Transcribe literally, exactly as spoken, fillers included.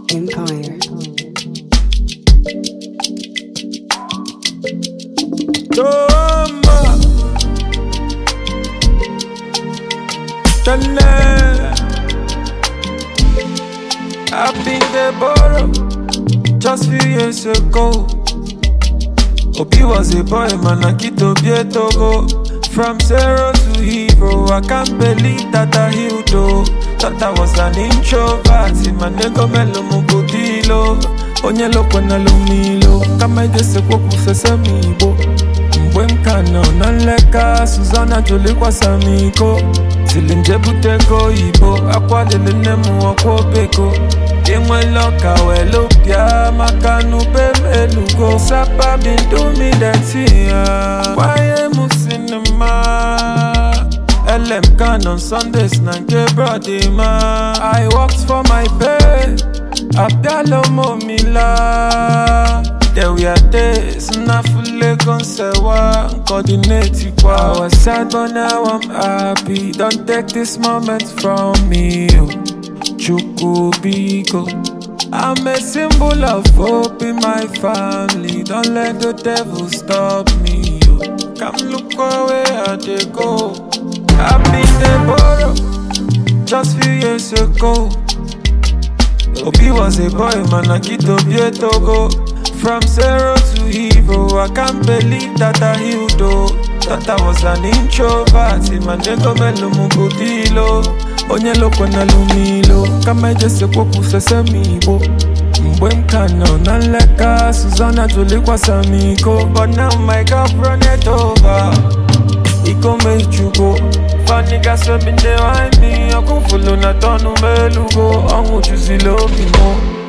Empire. Toma Tane I've been there borrow just few years ago. Obi was a boy, man, I get to be a Togo. From zero to hero, I can't believe that I healed though. Thought I was an introvert, my nigga melo mugo dilo. Onye lo kwana lumilo, kama idese kwa kusesemi bo. Mbwe mkano, nanleka, Susanna Jolie kwa samiko. Silinje buteko ibo, akwa lele nemu wakwo peko. Imwe loka we lupya, makanu pe melugo. Sapa bin do me that ya. Why musinema? L M can on Sundays, nange brody ma. I worked for my pay, Abdalo momila. There we are days, na fully gonsewa, coordinate kwa. I was sad but now I'm happy. Don't take this moment from me, Chukubiko. I'm a symbol of hope in my family. Don't let the devil stop me, yo. Come look where I they go. I've been there borrow just few years ago. Obi was a boy, man, I get to be a Togo. From zero to hero, I can't believe that I healed though. Thought I was an introvert, my nigga melo mugo dilo. Onye lo kwana lumilo, kama idese kwa kusesemi bo. Mbwe mkano, nanleka, Susanna Jolie kwa samiko. But now my girl run it over, iko mechugo. Fa niggas we been there behind me, I go follow na tonu melugo. Ongu chuzi lo bimo.